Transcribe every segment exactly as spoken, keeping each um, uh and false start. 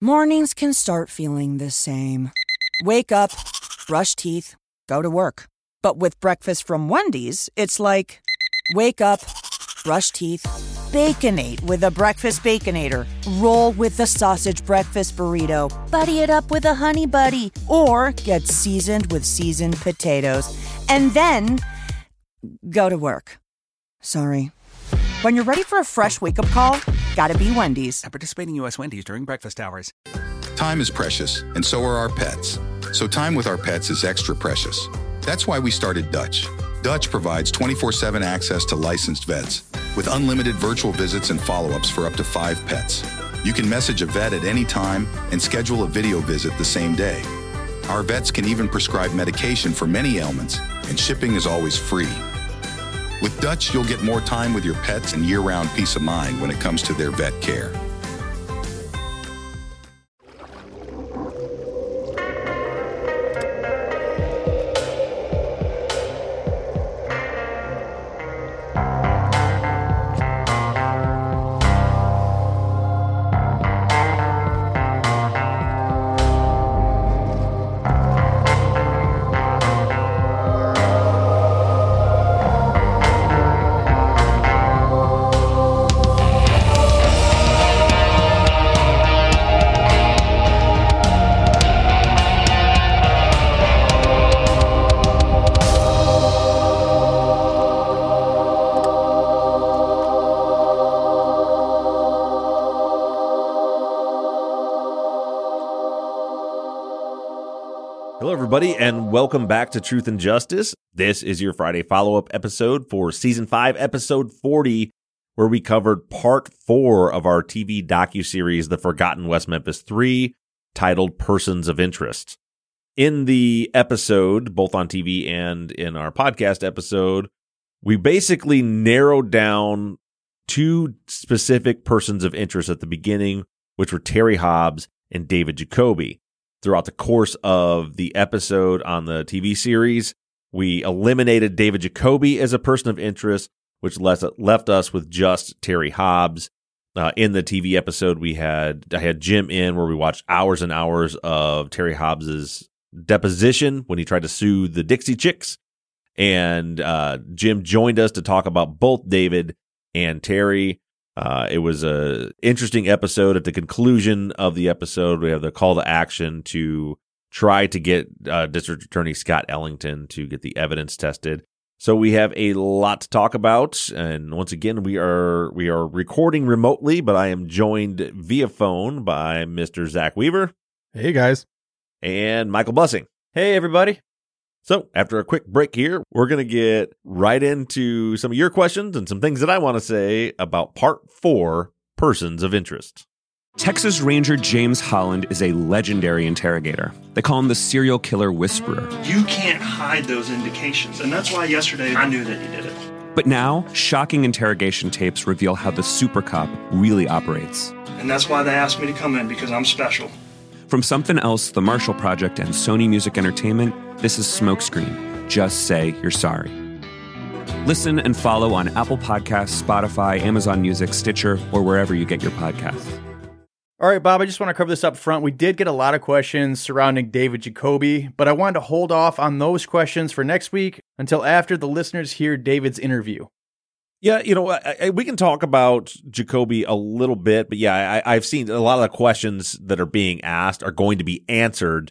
Mornings can start feeling the same. Wake up, brush teeth, go to work. But with breakfast from Wendy's, it's like, wake up, brush teeth, Baconate with a breakfast Baconator. Roll with the sausage breakfast burrito. Buddy it up with a Honey Buddy. Or get seasoned with seasoned potatoes. And then, go to work. Sorry. When you're ready for a fresh wake-up call, gotta be Wendy's. At participating U S Wendy's during breakfast hours. Time is precious, and so are our pets. So time with our pets is extra precious. That's why we started Dutch. Dutch provides twenty-four seven access to licensed vets with unlimited virtual visits and follow-ups for up to five pets. You can message a vet at any time and schedule a video visit the same day. Our vets can even prescribe medication for many ailments, and shipping is always free. With Dutch, you'll get more time with your pets and year-round peace of mind when it comes to their vet care. Hello, everybody, and welcome back to Truth and Justice. This is your Friday follow-up episode for Season five, Episode forty, where we covered Part four of our T V docuseries, The Forgotten West Memphis three, titled Persons of Interest. In the episode, both on T V and in our podcast episode, we basically narrowed down two specific persons of interest at the beginning, which were Terry Hobbs and David Jacoby. Throughout the course of the episode on the T V series, we eliminated David Jacoby as a person of interest, which left, left us with just Terry Hobbs. Uh, in the T V episode, we had I had Jim in where we watched hours and hours of Terry Hobbs's deposition when he tried to sue the Dixie Chicks. And uh, Jim joined us to talk about both David and Terry. Uh, it was a interesting episode. At the conclusion of the episode, we have the call to action to try to get uh, District Attorney Scott Ellington to get the evidence tested. So we have a lot to talk about, and once again, we are we are recording remotely, but I am joined via phone by Mister Zach Weaver. Hey guys, and Michael Bussing. Hey everybody. So, after a quick break here, we're going to get right into some of your questions and some things that I want to say about Part four, Persons of Interest. Texas Ranger James Holland is a legendary interrogator. They call him the serial killer whisperer. You can't hide those indications, and that's why yesterday I knew that you did it. But now, shocking interrogation tapes reveal how the super cop really operates. And that's why they asked me to come in, because I'm special. From Something Else, The Marshall Project, and Sony Music Entertainment, this is Smokescreen. Just say you're sorry. Listen and follow on Apple Podcasts, Spotify, Amazon Music, Stitcher, or wherever you get your podcasts. All right, Bob, I just want to cover this up front. We did get a lot of questions surrounding David Jacoby, but I wanted to hold off on those questions for next week until after the listeners hear David's interview. Yeah, you know, I, I, we can talk about Jacoby a little bit, but yeah, I, I've seen a lot of the questions that are being asked are going to be answered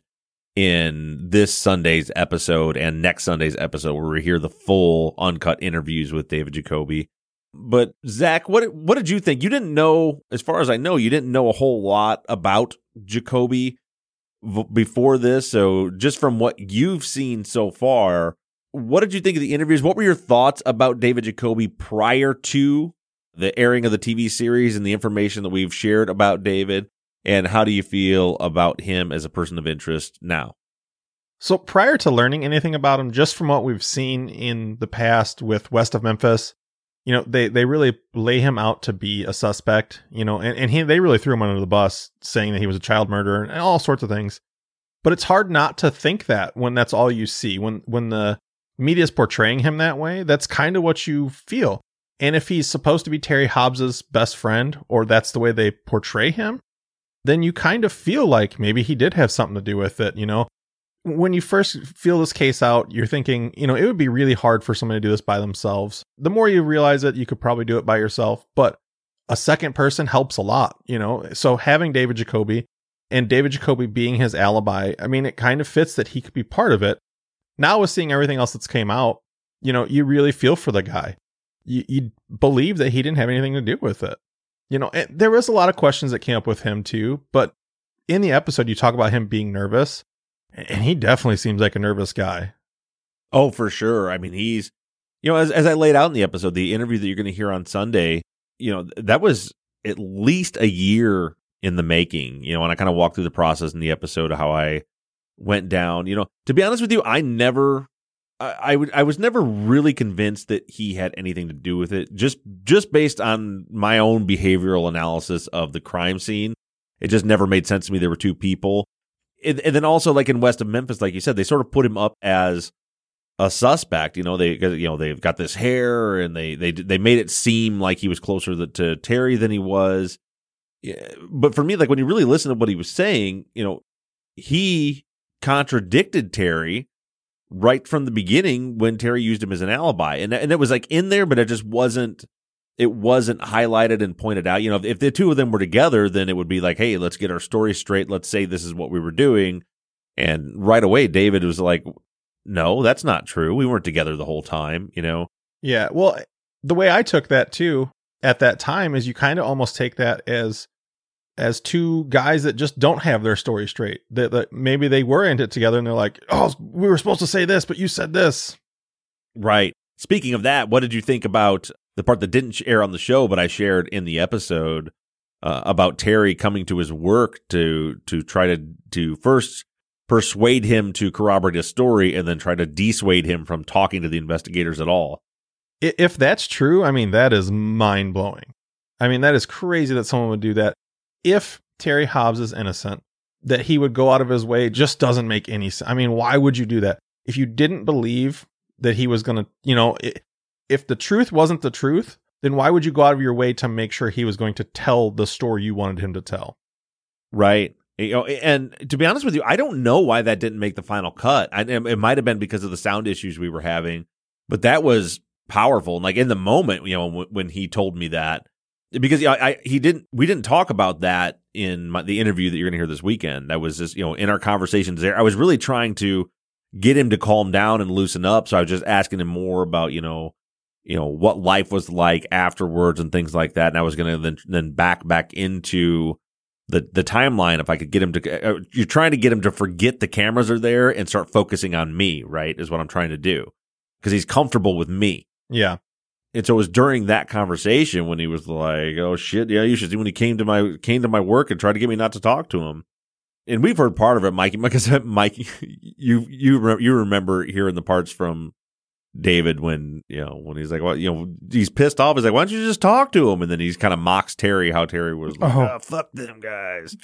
in this Sunday's episode and next Sunday's episode, where we hear the full uncut interviews with David Jacoby. But Zach, what what did you think? You didn't know, as far as I know, you didn't know a whole lot about Jacoby v- before this. So just from what you've seen so far, what did you think of the interviews? What were your thoughts about David Jacoby prior to the airing of the T V series and the information that we've shared about David? And how do you feel about him as a person of interest now? So prior to learning anything about him, just from what we've seen in the past with West of Memphis, you know, they, they really lay him out to be a suspect, you know, and, and he, they really threw him under the bus saying that he was a child murderer and all sorts of things. But it's hard not to think that when that's all you see, when, when the media is portraying him that way, that's kind of what you feel. And if he's supposed to be Terry Hobbs's best friend, or that's the way they portray him, then you kind of feel like maybe he did have something to do with it, you know? When you first feel this case out, you're thinking, you know, it would be really hard for somebody to do this by themselves. The more you realize it, you could probably do it by yourself, but a second person helps a lot, you know? So having David Jacoby and David Jacoby being his alibi, I mean, it kind of fits that he could be part of it. Now with seeing everything else that's came out, you know, you really feel for the guy. You, you believe that he didn't have anything to do with it. You know, and there was a lot of questions that came up with him too, but in the episode, you talk about him being nervous, and he definitely seems like a nervous guy. Oh, for sure. I mean, he's, you know, as, as I laid out in the episode, the interview that you're going to hear on Sunday, you know, that was at least a year in the making, you know, and I kind of walked through the process in the episode of how I went down. You know, to be honest with you, I never, I, I would, I was never really convinced that he had anything to do with it. Just, just based on my own behavioral analysis of the crime scene, it just never made sense to me. There were two people, and, and then also like in West of Memphis, like you said, they sort of put him up as a suspect. You know, they, you know, they've got this hair, and they, they, they made it seem like he was closer to, to Terry than he was. Yeah, but for me, like when you really listen to what he was saying, you know, he contradicted Terry right from the beginning when Terry used him as an alibi, and and it was like in there, but it just wasn't. It wasn't highlighted and pointed out. You know, if, if the two of them were together, then it would be like, hey, let's get our story straight. Let's say this is what we were doing, and right away, David was like, no, that's not true. We weren't together the whole time. You know. Yeah. Well, the way I took that too at that time is you kind of almost take that as. as two guys that just don't have their story straight. That, that maybe they were in it together and they're like, oh, we were supposed to say this, but you said this. Right. Speaking of that, what did you think about the part that didn't air on the show, but I shared in the episode uh, about Terry coming to his work to to try to to first persuade him to corroborate his story and then try to dissuade him from talking to the investigators at all? If that's true, I mean, that is mind blowing. I mean, that is crazy that someone would do that. If Terry Hobbs is innocent, that he would go out of his way just doesn't make any sense. I mean, why would you do that? If you didn't believe that he was going to, you know, if the truth wasn't the truth, then why would you go out of your way to make sure he was going to tell the story you wanted him to tell? Right. You know, and to be honest with you, I don't know why that didn't make the final cut. I, it might have been because of the sound issues we were having, but that was powerful. And like in the moment, you know, when, when he told me that, because you know, I, he didn't, we didn't talk about that in my, the interview that you're going to hear this weekend. That was just, you know, in our conversations there, I was really trying to get him to calm down and loosen up. So I was just asking him more about, you know, you know, what life was like afterwards and things like that. And I was going to then, then back, back into the, the timeline. If I could get him to, uh, you're trying to get him to forget the cameras are there and start focusing on me, right? Is what I'm trying to do. Cause he's comfortable with me. Yeah. And so it was during that conversation when he was like, "Oh shit, yeah, you should see." When he came to my came to my work and tried to get me not to talk to him, and we've heard part of it, Mikey. Like I said, Mike, you you you remember hearing the parts from David when you know when he's like, "Well, you know, he's pissed off." He's like, "Why don't you just talk to him?" And then he's kind of mocks Terry, how Terry was like, Oh. "Oh, fuck them guys."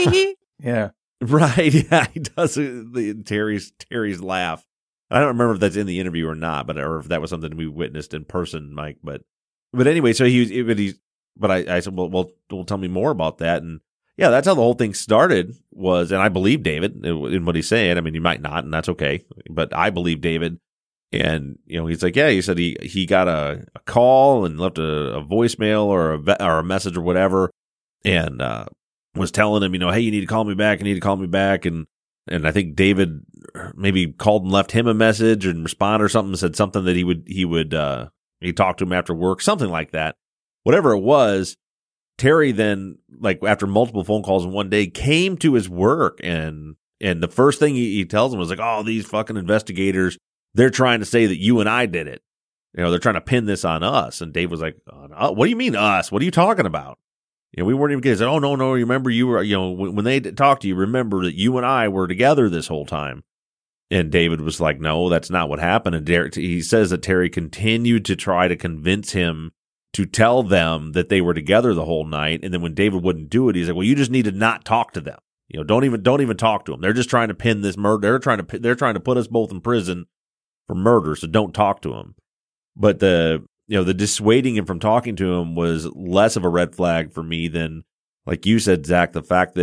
Yeah. Right? Yeah, he does it, the Terry's Terry's laugh. I don't remember if that's in the interview or not, but or if that was something we witnessed in person, Mike. But but anyway, so he but he but I, I said, well, well, well, tell me more about that. And yeah, that's how the whole thing started. Was and I believe David in what he's saying. I mean, he might not, and that's okay. But I believe David. And you know, he's like, yeah, he said he he got a, a call and left a, a voicemail or a or a message or whatever, and uh, was telling him, you know, hey, you need to call me back. You need to call me back. And And I think David maybe called and left him a message and responded or something, said something that he would, he would, uh, he talked to him after work, something like that. Whatever it was, Terry then, like after multiple phone calls in one day, came to his work. And, and the first thing he, he tells him was like, oh, these fucking investigators, they're trying to say that you and I did it. You know, they're trying to pin this on us. And Dave was like, uh, what do you mean us? What are you talking about? You know, we weren't even kids. Oh, no, no. Remember, you were, you know, when, when they talked to you, remember that you and I were together this whole time. And David was like, no, that's not what happened. And Derek, he says that Terry continued to try to convince him to tell them that they were together the whole night. And then when David wouldn't do it, he's like, well, you just need to not talk to them. You know, don't even, don't even talk to them. They're just trying to pin this murder. They're trying to, they're trying to put us both in prison for murder. So don't talk to them. But the, you know, the dissuading him from talking to him was less of a red flag for me than, like you said, Zach, the fact that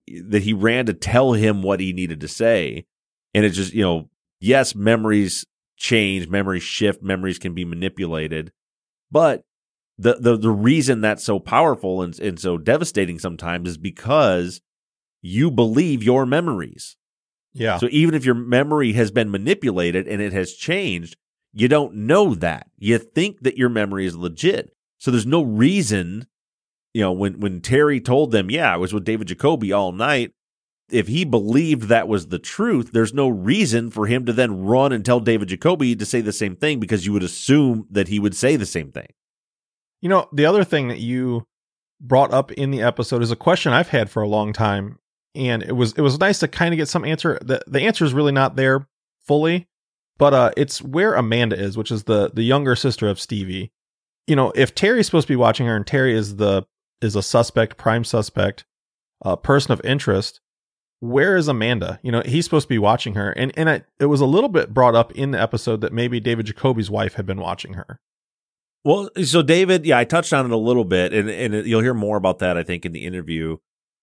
that he ran to tell him what he needed to say. And it just, you know, yes, memories change, memories shift, memories can be manipulated. But the the, the reason that's so powerful and, and so devastating sometimes is because you believe your memories. Yeah. So even if your memory has been manipulated and it has changed, you don't know that. You think that your memory is legit. So there's no reason, you know, when, when Terry told them, yeah, I was with David Jacoby all night, if he believed that was the truth, there's no reason for him to then run and tell David Jacoby to say the same thing, because you would assume that he would say the same thing. You know, the other thing that you brought up in the episode is a question I've had for a long time. And it was it was nice to kind of get some answer. The, the answer is really not there fully, but uh, it's where Amanda is, which is the the younger sister of Stevie. You know, if Terry's supposed to be watching her and Terry is the is a suspect, prime suspect, uh, person of interest, where is Amanda? You know, he's supposed to be watching her. And and it, it was a little bit brought up in the episode that maybe David Jacoby's wife had been watching her. Well, so David, yeah, I touched on it a little bit, and, and you'll hear more about that, I think, in the interview.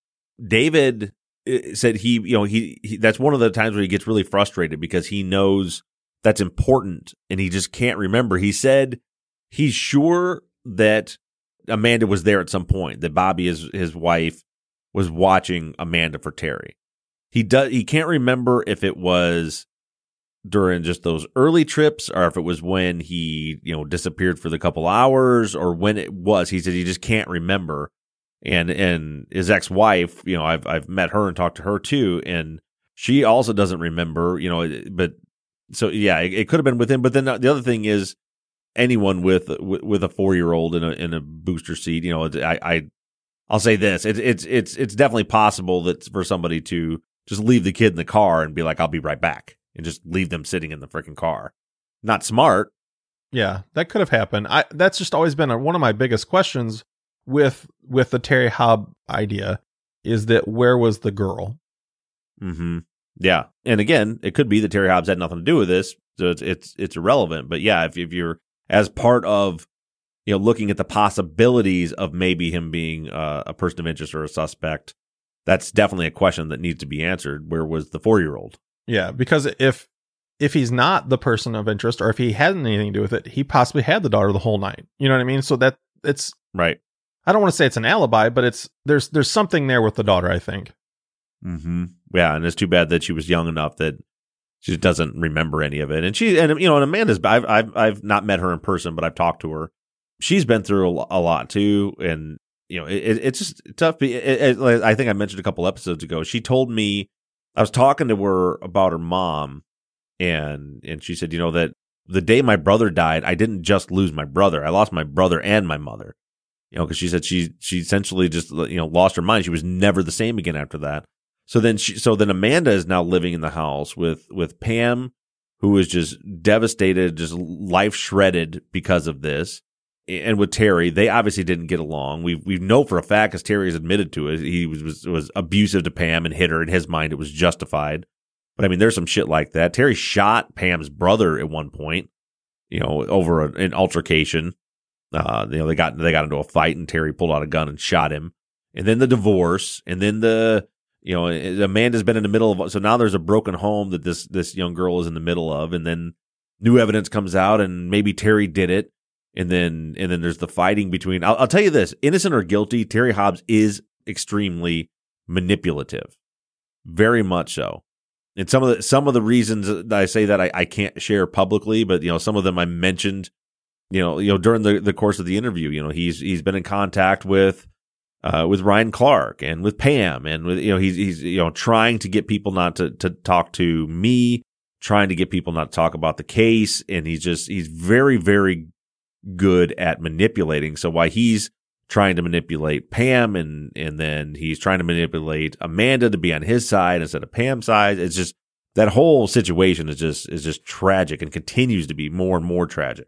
David said he, you know, he, he that's one of the times where he gets really frustrated because he knows that's important and he just can't remember. He said he's sure that Amanda was there at some point, that Bobby, his, his wife, was watching Amanda for Terry. He does. He can't remember if it was during just those early trips or if it was when he, you know, disappeared for the couple hours or when it was. He said he just can't remember. And and his ex-wife, you know, I've I've met her and talked to her too, and she also doesn't remember, you know. But so yeah, it, it could have been with him. But then the other thing is, anyone with with, with a four year old in a in a booster seat, you know, I I I'll say this, it's it's it's it's definitely possible that for somebody to just leave the kid in the car and be like, I'll be right back, and just leave them sitting in the freaking car. Not smart. Yeah, that could have happened. I that's just always been a, one of my biggest questions with with the Terry Hobb idea, is that where was the girl? Mm-hmm. Yeah, and again, it could be that Terry Hobbs had nothing to do with this, so it's it's it's irrelevant. But yeah, if if you're as part of, you know, looking at the possibilities of maybe him being uh, a person of interest or a suspect, that's definitely a question that needs to be answered. Where was the four year old? Yeah, because if if he's not the person of interest, or if he hadn't anything to do with it, he possibly had the daughter the whole night. You know what I mean? So that it's right. I don't want to say it's an alibi, but it's there's there's something there with the daughter, I think. Mm-hmm. Yeah, and it's too bad that she was young enough that she just doesn't remember any of it. And she, and you know, and Amanda's, I've I've I've not met her in person, but I've talked to her. She's been through a, a lot too, and you know, it, it's just tough. It, it, it, I think I mentioned a couple episodes ago. She told me, I was talking to her about her mom, and and she said, you know, that the day my brother died, I didn't just lose my brother; I lost my brother and my mother. You know, because she said she she essentially just, you know, lost her mind. She was never the same again after that. So then she so then Amanda is now living in the house with with Pam, who is just devastated, just life shredded because of this, and with Terry. They obviously didn't get along. We we know for a fact, because Terry has admitted to it, he was, was was abusive to Pam and hit her. In his mind, it was justified. But I mean, there's some shit like that. Terry shot Pam's brother at one point, you know, over a, an altercation. Uh, you know, they got they got into a fight, and Terry pulled out a gun and shot him. And then the divorce, and then the, you know, Amanda's been in the middle of, so now there's a broken home that this this young girl is in the middle of, and then new evidence comes out, and maybe Terry did it, and then and then there's the fighting between. I'll, I'll tell you this: innocent or guilty, Terry Hobbs is extremely manipulative, very much so. And some of the some of the reasons that I say that I, I can't share publicly, but you know, some of them I mentioned. You know, you know, during the, the course of the interview, you know, he's he's been in contact with uh, with Ryan Clark and with Pam, and with, you know, he's he's you know trying to get people not to to talk to me, trying to get people not to talk about the case, and he's just he's very very good at manipulating. So while he's trying to manipulate Pam, and and then he's trying to manipulate Amanda to be on his side instead of Pam's side, it's just that whole situation is just is just tragic and continues to be more and more tragic.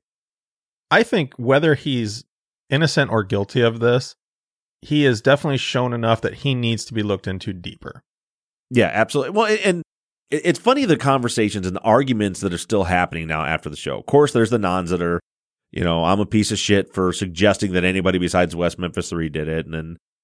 I think whether he's innocent or guilty of this, he has definitely shown enough that he needs to be looked into deeper. Yeah, absolutely. Well, and it's funny, the conversations and the arguments that are still happening now after the show. Of course, there's the nons that are, you know, I'm a piece of shit for suggesting that anybody besides West Memphis three did it. And then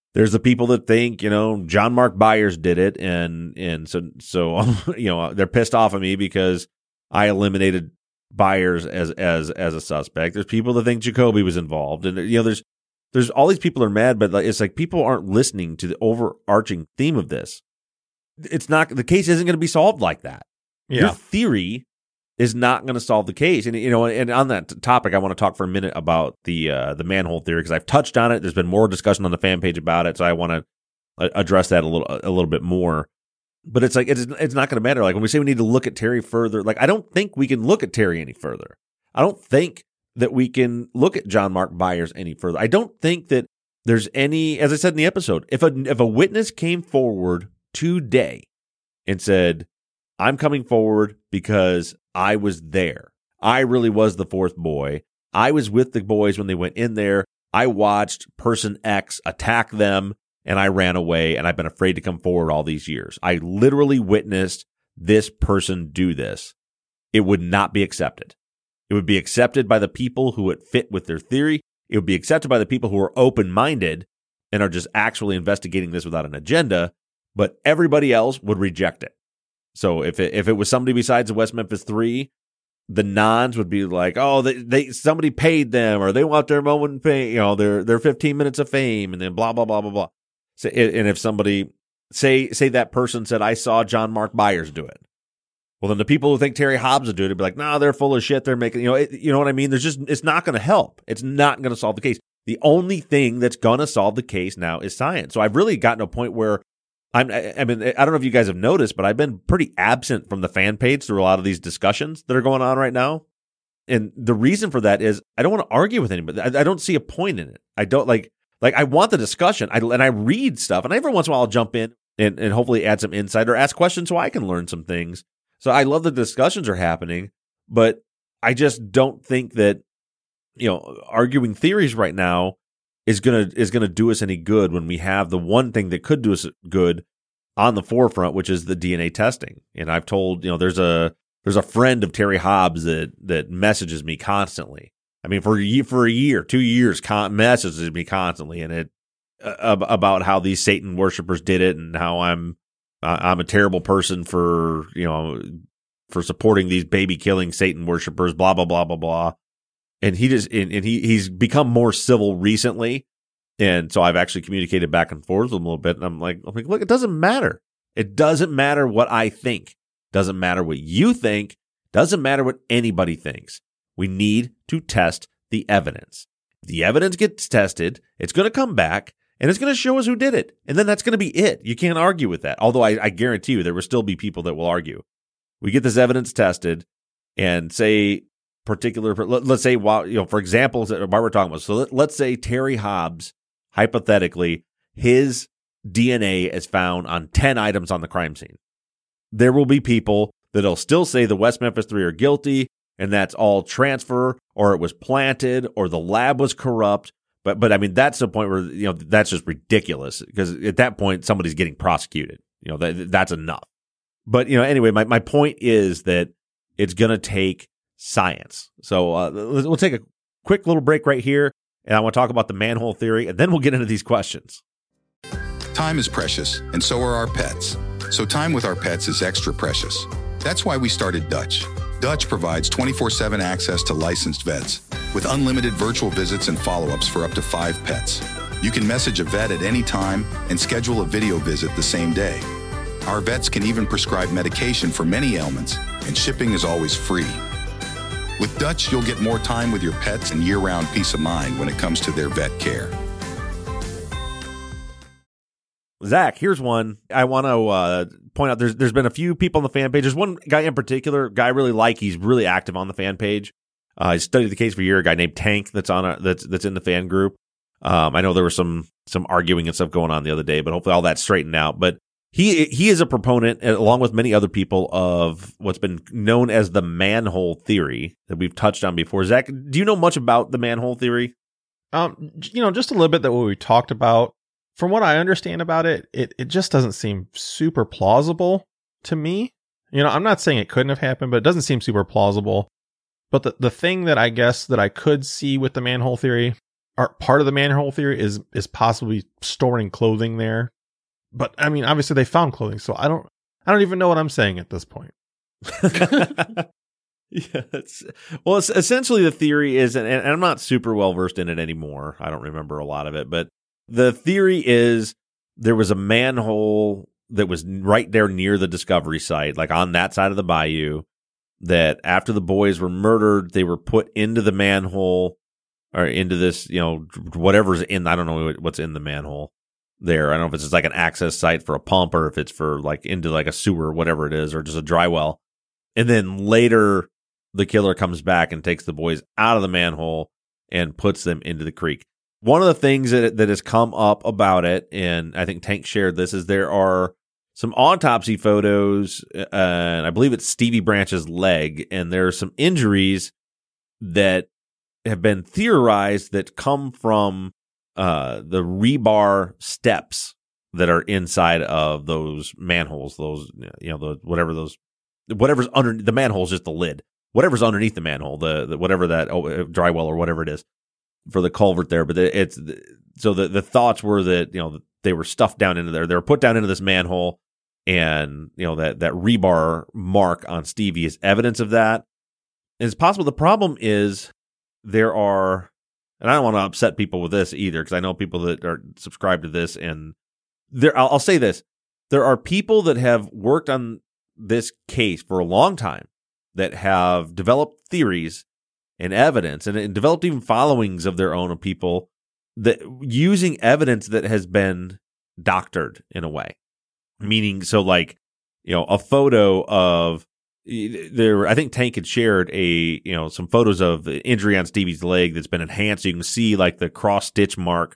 There's the people that think, you know, John Mark Byers did it, and and so so you know they're pissed off at me because I eliminated Byers as as as a suspect. There's people that think Jacoby was involved, and you know there's there's all these people are mad, but it's like people aren't listening to the overarching theme of this. It's not the case isn't going to be solved like that. Yeah. Your theory is not going to solve the case. And you know, and on that topic, I want to talk for a minute about the uh, the manhole theory because I've touched on it. There's been more discussion on the fan page about it, so I want to address that a little a little bit more. But it's like it's it's not going to matter. Like when we say we need to look at Terry further, like I don't think we can look at Terry any further. I don't think that we can look at John Mark Byers any further. I don't think that there's any, as I said in the episode, if a if a witness came forward today and said, I'm coming forward because I was there. I really was the fourth boy. I was with the boys when they went in there. I watched person X attack them and I ran away and I've been afraid to come forward all these years. I literally witnessed this person do this. It would not be accepted. It would be accepted by the people who would fit with their theory. It would be accepted by the people who are open-minded and are just actually investigating this without an agenda, but everybody else would reject it. So if it, if it was somebody besides the West Memphis Three, the nons would be like, "Oh, they, they somebody paid them, or they want their moment of fame, you know, their their fifteen minutes of fame," and then blah blah blah blah blah. So, and if somebody say say that person said, "I saw John Mark Byers do it," well, then the people who think Terry Hobbs would do it would be like, "No, they're full of shit. They're making you know it, you know what I mean." There's just it's not going to help. It's not going to solve the case. The only thing that's going to solve the case now is science. So I've really gotten to a point where. I'm, I mean, I don't know if you guys have noticed, but I've been pretty absent from the fan page through a lot of these discussions that are going on right now. And the reason for that is I don't want to argue with anybody. I, I don't see a point in it. I don't like, like I want the discussion. I, and I read stuff, and every once in a while I'll jump in and, and hopefully add some insight or ask questions so I can learn some things. So I love the discussions are happening, but I just don't think that, you know, arguing theories right now is gonna is gonna do us any good when we have the one thing that could do us good on the forefront, which is the D N A testing. And I've told, you know, there's a there's a friend of Terry Hobbs that that messages me constantly. I mean, for a year, for a year, two years, con- messages me constantly, and it uh, about how these Satan worshipers did it, and how I'm uh, I'm a terrible person for you know for supporting these baby killing Satan worshipers, blah blah blah blah blah. And he just and, and he he's become more civil recently, and so I've actually communicated back and forth with him a little bit. And I'm like, I'm like, look, it doesn't matter. It doesn't matter what I think. Doesn't matter what you think. Doesn't matter what anybody thinks. We need to test the evidence. If the evidence gets tested, it's going to come back and it's going to show us who did it, and then that's going to be it. You can't argue with that. Although I, I guarantee you, there will still be people that will argue. We get this evidence tested, and say. Particular, let's say, while you know, for example, while we're talking about, so let, let's say Terry Hobbs, hypothetically, his D N A is found on ten items on the crime scene. There will be people that'll still say the West Memphis Three are guilty, and that's all transfer, or it was planted, or the lab was corrupt. But, but I mean, that's the point where you know that's just ridiculous, because at that point somebody's getting prosecuted. You know, that that's enough. But you know, anyway, my my point is that it's going to take science. So uh, we'll take a quick little break right here, and I want to talk about the manhole theory, and then we'll get into these questions. Time is precious, and so are our pets. So time with our pets is extra precious. That's why we started Dutch. Dutch provides twenty-four seven access to licensed vets with unlimited virtual visits and follow-ups for up to five pets. You can message a vet at any time and schedule a video visit the same day. Our vets can even prescribe medication for many ailments, and shipping is always free. With Dutch, you'll get more time with your pets and year-round peace of mind when it comes to their vet care. Zach, here's one. I want to uh, point out there's there's been a few people on the fan page. There's one guy in particular, guy I really like. He's really active on the fan page. Uh, he's studied the case for a year. A guy named Tank that's on a, that's that's in the fan group. Um, I know there was some some arguing and stuff going on the other day, but hopefully all that's straightened out. But He he is a proponent, along with many other people, of what's been known as the manhole theory that we've touched on before. Zach, do you know much about the manhole theory? Um, you know, just a little bit that what we talked about. From what I understand about it, it, it just doesn't seem super plausible to me. You know, I'm not saying it couldn't have happened, but it doesn't seem super plausible. But the, the thing that I guess that I could see with the manhole theory are part of the manhole theory is is possibly storing clothing there. But I mean, obviously they found clothing, so I don't I don't even know what I'm saying at this point. Yeah, it's, well, it's essentially the theory is, and, and I'm not super well versed in it anymore. I don't remember a lot of it, but the theory is there was a manhole that was right there near the discovery site, like on that side of the bayou, that after the boys were murdered, they were put into the manhole or into this, you know, whatever's in, I don't know what's in the manhole there. I don't know if it's just like an access site for a pump or if it's for like into like a sewer, whatever it is, or just a dry well. And then later, the killer comes back and takes the boys out of the manhole and puts them into the creek. One of the things that that has come up about it, and I think Tank shared this, is there are some autopsy photos, uh, and I believe it's Stevie Branch's leg, and there are some injuries that have been theorized that come from uh, the rebar steps that are inside of those manholes. Those, you know, the whatever those, whatever's under the manhole is just the lid. Whatever's underneath the manhole, the, the whatever that oh, dry well or whatever it is for the culvert there. But it's so the, the thoughts were that, you know, they were stuffed down into there. They were put down into this manhole, and, you know, that, that rebar mark on Stevie is evidence of that. And it's possible. The problem is there are, and I don't want to upset people with this either, because I know people that are subscribed to this, and there, I'll, I'll say this. There are people that have worked on this case for a long time that have developed theories and evidence and, and developed even followings of their own of people that using evidence that has been doctored in a way. Meaning, so like, you know, a photo of there, I think Tank had shared a, you know, some photos of the injury on Stevie's leg that's been enhanced. So you can see like the cross stitch mark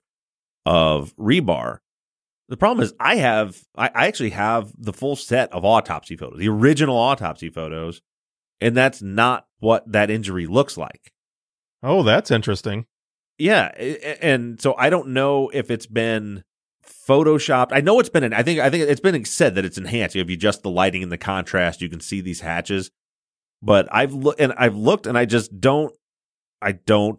of rebar. The problem is I have, I, I actually have the full set of autopsy photos, the original autopsy photos. And that's not what that injury looks like. Oh, that's interesting. Yeah, and so I don't know if it's been photoshopped. I know it's been. I think. I think it's been said that it's enhanced. If you adjust the lighting and the contrast, you can see these hatches. But I've looked and I've looked, and I just don't. I don't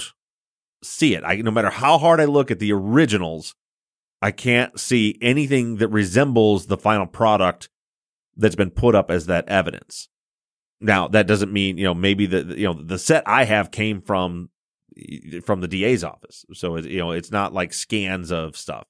see it. I no matter how hard I look at the originals, I can't see anything that resembles the final product that's been put up as that evidence. Now, that doesn't mean, you know, maybe the, you know, the set I have came from, from the D A's office. So, it, you know, it's not like scans of stuff.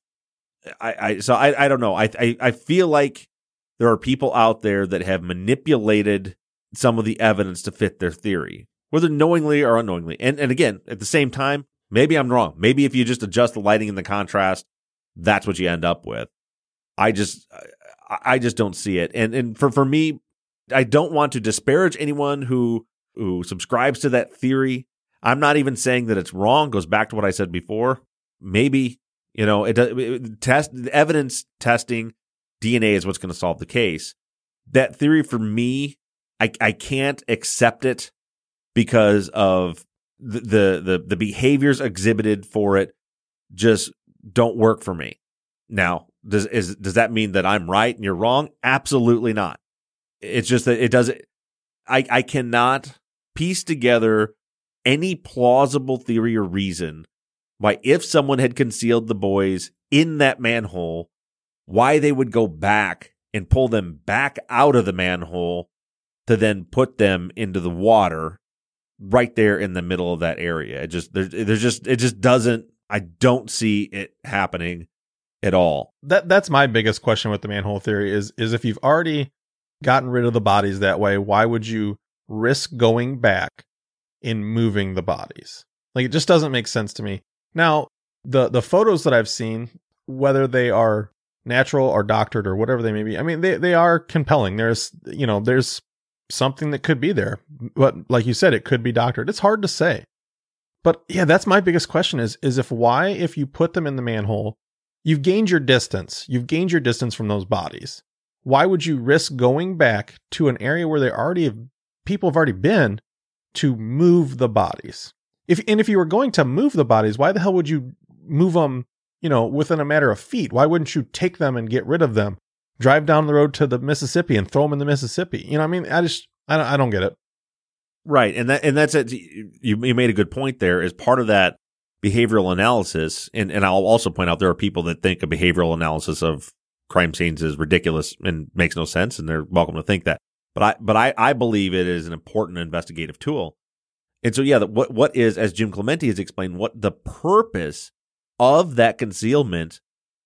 I, I so I, I don't know. I, I, I feel like there are people out there that have manipulated some of the evidence to fit their theory, whether knowingly or unknowingly. And, and again, at the same time, maybe I'm wrong. Maybe if you just adjust the lighting and the contrast, that's what you end up with. I just, I, I just don't see it. And, and for, for me, I don't want to disparage anyone who who subscribes to that theory. I'm not even saying that it's wrong. It goes back to what I said before. Maybe, you know, it, it test evidence testing D N A is what's going to solve the case. That theory for me, I I can't accept it because of the the the, the behaviors exhibited for it just don't work for me. Now, does is does that mean that I'm right and you're wrong? Absolutely not. It's just that it doesn't, I, I cannot piece together any plausible theory or reason why if someone had concealed the boys in that manhole, why they would go back and pull them back out of the manhole to then put them into the water right there in the middle of that area. It just, there's, there's just, it just doesn't, I don't see it happening at all. That That's my biggest question with the manhole theory is, is if you've already gotten rid of the bodies that way, why would you risk going back in moving the bodies? Like, it just doesn't make sense to me. Now, the the photos that I've seen, whether they are natural or doctored or whatever they may be, I mean, they, they are compelling. There's, you know, there's something that could be there. But like you said, it could be doctored. It's hard to say. But yeah, that's my biggest question is, is if why, if you put them in the manhole, you've gained your distance, you've gained your distance from those bodies. Why would you risk going back to an area where they already have, people have already been to move the bodies? If and if you were going to move the bodies, why the hell would you move them, you know, within a matter of feet? Why wouldn't you take them and get rid of them, drive down the road to the Mississippi and throw them in the Mississippi? You know, I mean, I just, I don't, I don't get it. Right, and that and that's it. You you made a good point there. Is part of that behavioral analysis, and, and I'll also point out there are people that think a behavioral analysis of crime scenes is ridiculous and makes no sense, and they're welcome to think that. But I, but I, I believe it is an important investigative tool. And so, yeah, the, what what is, as Jim Clemente has explained, what the purpose of that concealment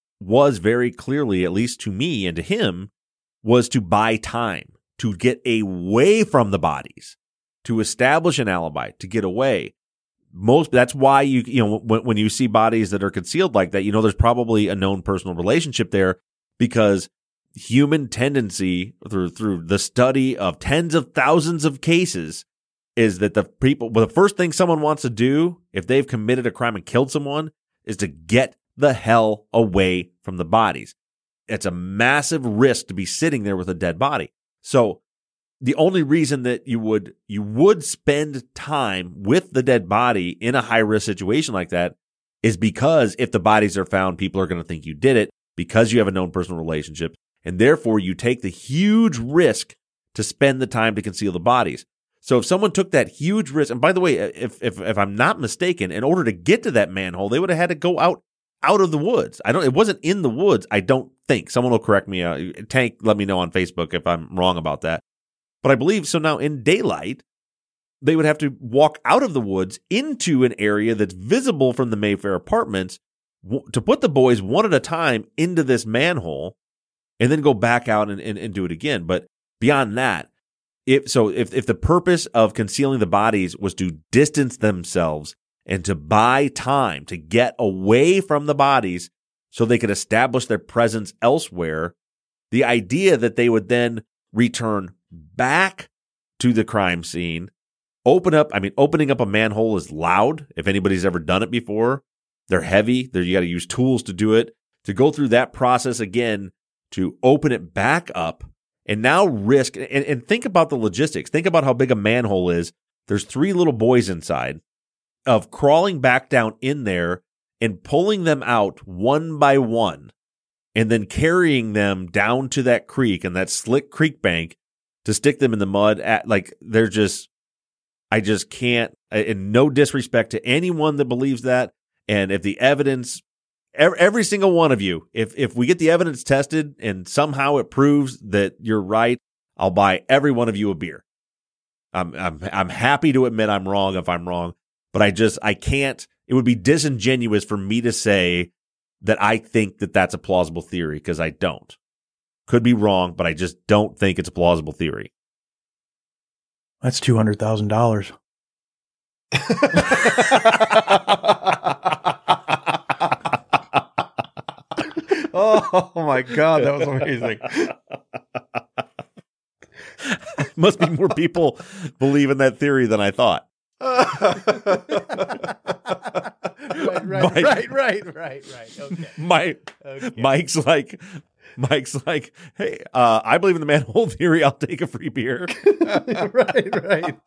was very clearly, at least to me and to him, was to buy time, to get away from the bodies, to establish an alibi, to get away. Most that's why you you know when, when you see bodies that are concealed like that, you know there's probably a known personal relationship there, because human tendency through through the study of tens of thousands of cases is that the people well, the first thing someone wants to do if they've committed a crime and killed someone is to get the hell away from the bodies. It's a massive risk to be sitting there with a dead body. So the only reason that you would you would spend time with the dead body in a high-risk situation like that is because if the bodies are found, people are going to think you did it because you have a known personal relationship, and therefore you take the huge risk to spend the time to conceal the bodies. So if someone took that huge risk, and by the way, if if, if I'm not mistaken, in order to get to that manhole, they would have had to go out out of the woods. I don't. It wasn't in the woods, I don't think. Someone will correct me. Uh, Tank, let me know on Facebook if I'm wrong about that. But I believe, so now in daylight, they would have to walk out of the woods into an area that's visible from the Mayfair apartments w- to put the boys one at a time into this manhole and then go back out and, and, and do it again. But beyond that, if so, if, if the purpose of concealing the bodies was to distance themselves and to buy time to get away from the bodies so they could establish their presence elsewhere, the idea that they would then return back to the crime scene, open up, I mean, opening up a manhole is loud. If anybody's ever done it before, they're heavy. They're, you got to use tools to do it. To go through that process again, to open it back up and now risk, and, and think about the logistics. Think about how big a manhole is. There's three little boys inside, of crawling back down in there and pulling them out one by one and then carrying them down to that creek and that slick creek bank to stick them in the mud. At like, they're just, I just can't, and no disrespect to anyone that believes that. And if the evidence, every, every single one of you, if, if we get the evidence tested and somehow it proves that you're right, I'll buy every one of you a beer. I'm, I'm, I'm happy to admit I'm wrong if I'm wrong, but I just, I can't, it would be disingenuous for me to say that I think that that's a plausible theory, because I don't. Could be wrong, but I just don't think it's a plausible theory. That's two hundred thousand dollars. Oh my God, that was amazing. Must be more people believe in that theory than I thought. right, right, Mike, right, right, right, right. Okay. Mike, Okay. Mike's like, Mike's like, hey, uh, I believe in the manhole theory. I'll take a free beer. right, right.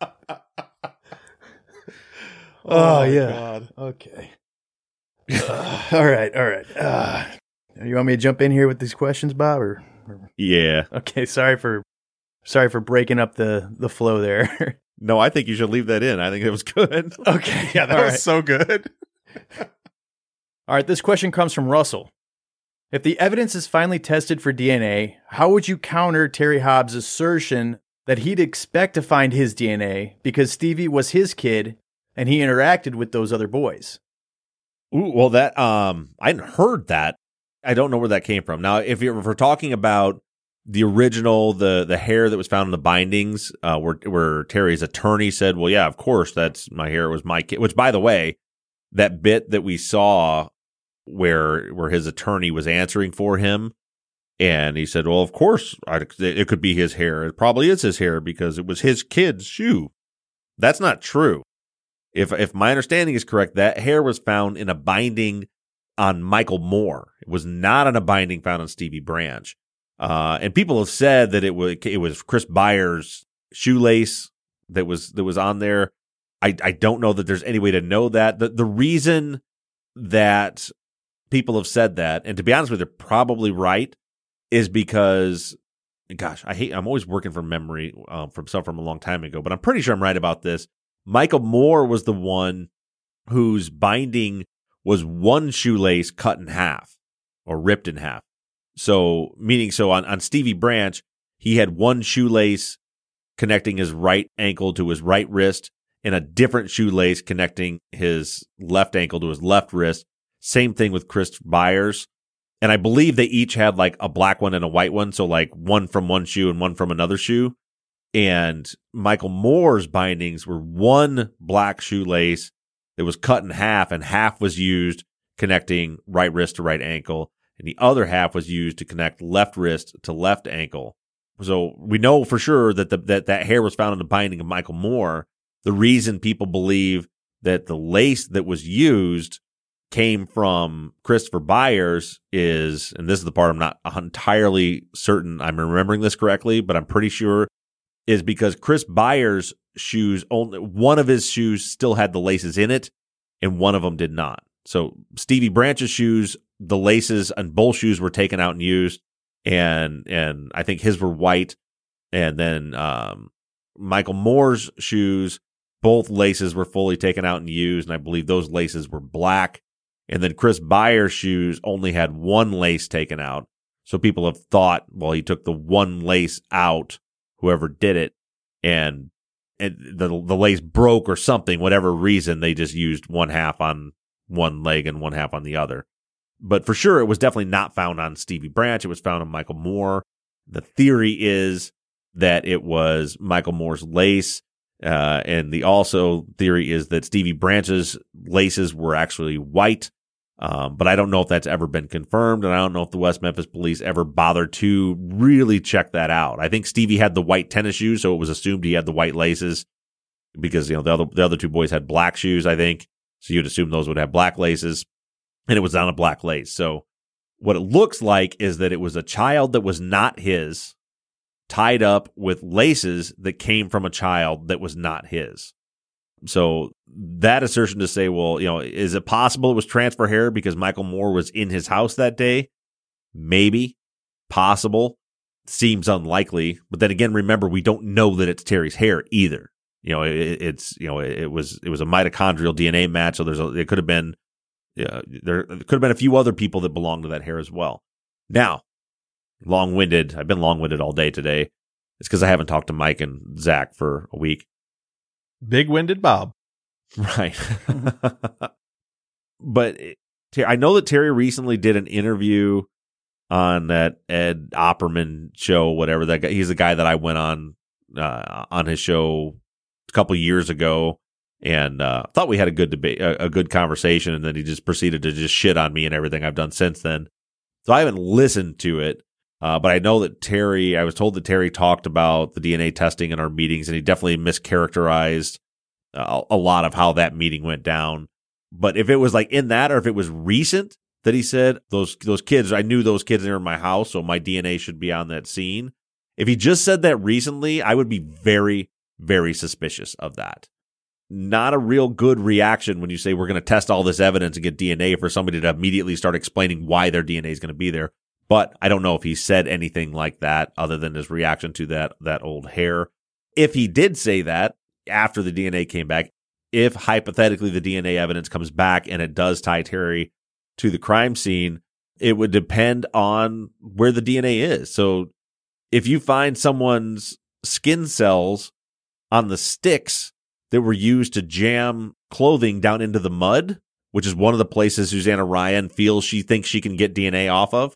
Oh, Oh, yeah. God. Okay. Uh, all right, all right. Uh, you want me to jump in here with these questions, Bob? Or, or... Yeah. Okay. Sorry for, sorry for breaking up the the flow there. No, I think you should leave that in. I think it was good. Okay. Yeah, that all was right. so good. All right. This question comes from Russell. If the evidence is finally tested for D N A, how would you counter Terry Hobbs' assertion that he'd expect to find his D N A because Stevie was his kid and he interacted with those other boys? Ooh, well, that um, I hadn't heard that. I don't know where that came from. Now, if, you're, if we're talking about the original, the the hair that was found in the bindings, uh, where where Terry's attorney said, "Well, yeah, of course, that's my hair. It was my kid." Which, by the way, that bit that we saw where where his attorney was answering for him, and he said, "Well, of course, I, it could be his hair. It probably is his hair because it was his kid's shoe." That's not true. If if my understanding is correct, that hair was found in a binding on Michael Moore. It was not in a binding found on Stevie Branch. Uh, and people have said that it was it was Chris Byers' shoelace that was that was on there. I, I don't know that there's any way to know that. The the reason that people have said that, and to be honest with you, they're probably right, is because, gosh, I hate I'm always working from memory um, from stuff from a long time ago, but I'm pretty sure I'm right about this. Michael Moore was the one whose binding was one shoelace cut in half or ripped in half. So, meaning, so on, on Stevie Branch, he had one shoelace connecting his right ankle to his right wrist and a different shoelace connecting his left ankle to his left wrist. Same thing with Chris Byers. And I believe they each had like a black one and a white one. So like one from one shoe and one from another shoe. And Michael Moore's bindings were one black shoelace that was cut in half, and half was used connecting right wrist to right ankle, and the other half was used to connect left wrist to left ankle. So we know for sure that the, that, that hair was found in the binding of Michael Moore. The reason people believe that the lace that was used came from Christopher Byers is, and this is the part I'm not entirely certain I'm remembering this correctly, but I'm pretty sure, is because Chris Byers' shoes, only one of his shoes still had the laces in it, and one of them did not. So Stevie Branch's shoes, the laces and both shoes were taken out and used, and and I think his were white. And then um, Michael Moore's shoes, both laces were fully taken out and used, and I believe those laces were black. And then Chris Byers' shoes only had one lace taken out. So people have thought, well, he took the one lace out, whoever did it, and, and the the lace broke or something, whatever reason, they just used one half on one leg and one half on the other. But for sure, it was definitely not found on Stevie Branch. It was found on Michael Moore. The theory is that it was Michael Moore's lace. Uh, and the also theory is that Stevie Branch's laces were actually white. Um, but I don't know if that's ever been confirmed, and I don't know if the West Memphis police ever bothered to really check that out. I think Stevie had the white tennis shoes, so it was assumed he had the white laces because, you know, the other the other two boys had black shoes, I think. So you'd assume those would have black laces, and it was on a black lace. So what it looks like is that it was a child that was not his, tied up with laces that came from a child that was not his. So that assertion to say, well, you know, is it possible it was transfer hair because Michael Moore was in his house that day? Maybe. Possible. Seems unlikely. But then again, remember, we don't know that it's Terry's hair either. You know, it, it's, you know, it was, it was a mitochondrial D N A match. So there's a, it could have been, uh, there could have been a few other people that belonged to that hair as well. Now, long-winded. I've been long-winded all day today. It's because I haven't talked to Mike and Zach for a week. Big-winded Bob. Right. But I know that Terry recently did an interview on that Ed Opperman show, whatever that guy. He's the guy that I went on uh, on his show a couple years ago, and uh, thought we had a good debate, a, a good conversation, and then he just proceeded to just shit on me and everything I've done since then. So I haven't listened to it. Uh, but I know that Terry, I was told that Terry talked about the D N A testing in our meetings, and he definitely mischaracterized uh, a lot of how that meeting went down. But if it was like in that, or if it was recent that he said, those those kids, I knew those kids are in my house, so my D N A should be on that scene. If he just said that recently, I would be very, very suspicious of that. Not a real good reaction when you say we're going to test all this evidence and get D N A for somebody to immediately start explaining why their D N A is going to be there. But I don't know if he said anything like that other than his reaction to that that old hair. If he did say that after the D N A came back, if hypothetically the D N A evidence comes back and it does tie Terry to the crime scene, it would depend on where the D N A is. So if you find someone's skin cells on the sticks that were used to jam clothing down into the mud, which is one of the places Susanna Ryan feels she thinks she can get D N A off of,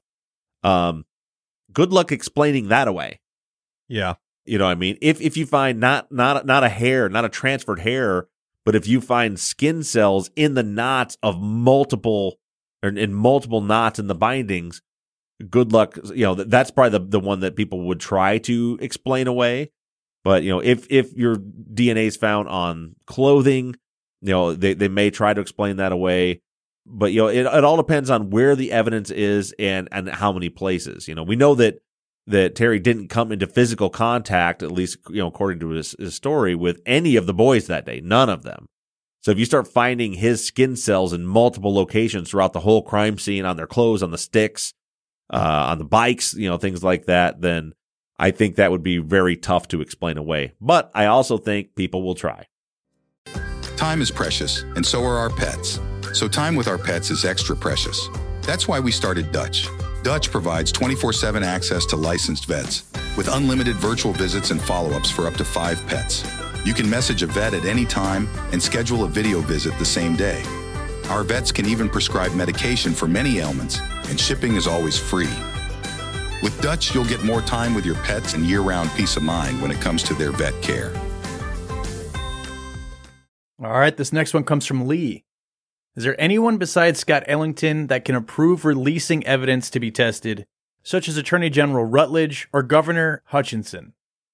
Um, good luck explaining that away. Yeah. You know what I mean? If if you find not not not a hair, not a transferred hair, but if you find skin cells in the knots of multiple or in multiple knots in the bindings, good luck. You know, that's probably the, the one that people would try to explain away. But, you know, if if your D N A is found on clothing, you know, they, they may try to explain that away. But, you know, it, it all depends on where the evidence is and, and how many places. You know, we know that that Terry didn't come into physical contact, at least, you know, according to his, his story, with any of the boys that day. None of them. So if you start finding his skin cells in multiple locations throughout the whole crime scene, on their clothes, on the sticks, uh, on the bikes, you know, things like that, then I think that would be very tough to explain away. But I also think people will try. Time is precious, and so are our pets. So time with our pets is extra precious. That's why we started Dutch. Dutch provides twenty-four seven access to licensed vets with unlimited virtual visits and follow-ups for up to five pets. You can message a vet at any time and schedule a video visit the same day. Our vets can even prescribe medication for many ailments, and shipping is always free. With Dutch, you'll get more time with your pets and year-round peace of mind when it comes to their vet care. All right, this next one comes from Lee. Is there anyone besides Scott Ellington that can approve releasing evidence to be tested, such as Attorney General Rutledge or Governor Hutchinson?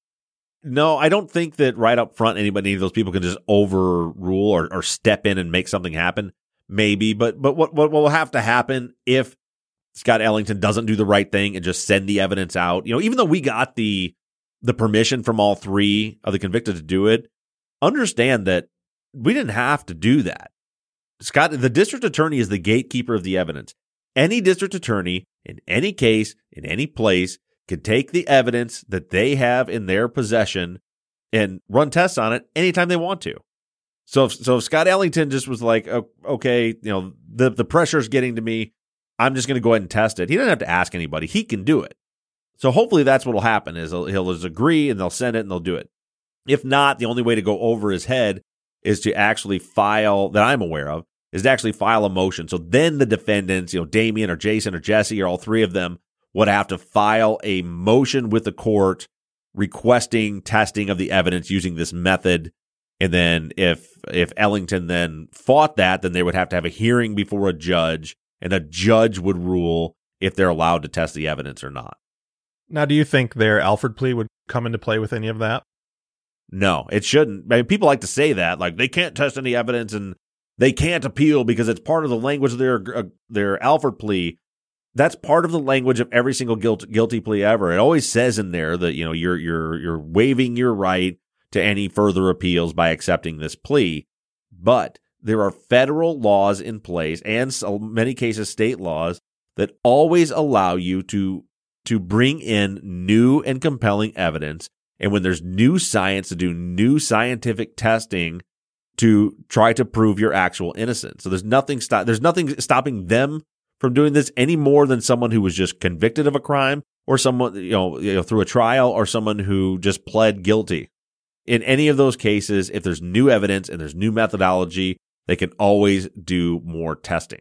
No, I don't think that right up front anybody, any of those people can just overrule or, or step in and make something happen. Maybe, but but what what will have to happen if Scott Ellington doesn't do the right thing and just send the evidence out? You know, even though we got the the permission from all three of the convicted to do it, understand that we didn't have to do that. Scott, the district attorney is the gatekeeper of the evidence. Any district attorney in any case, in any place, can take the evidence that they have in their possession and run tests on it anytime they want to. So if, so if Scott Ellington just was like, oh, okay, you know, the, the pressure's getting to me, I'm just going to go ahead and test it. He doesn't have to ask anybody. He can do it. So hopefully that's what will happen is he'll, he'll just agree and they'll send it and they'll do it. If not, the only way to go over his head is to actually file, that I'm aware of, is to actually file a motion. So then the defendants, you know, Damien or Jason or Jesse or all three of them would have to file a motion with the court requesting testing of the evidence using this method. And then if if Ellington then fought that, then they would have to have a hearing before a judge, and a judge would rule if they're allowed to test the evidence or not. Now, do you think their Alford plea would come into play with any of that? No, it shouldn't. I mean, people like to say that, like they can't test any evidence and they can't appeal because it's part of the language of their uh, their Alford plea. That's part of the language of every single guilt, guilty plea ever. It always says in there that, you know, you're you're you're waiving your right to any further appeals by accepting this plea. But there are federal laws in place, and in many cases state laws, that always allow you to to bring in new and compelling evidence. And when there's new science, to do new scientific testing to try to prove your actual innocence. So there's nothing stop there's nothing stopping them from doing this any more than someone who was just convicted of a crime, or someone, you know, you know, through a trial, or someone who just pled guilty. In any of those cases, if there's new evidence and there's new methodology, they can always do more testing.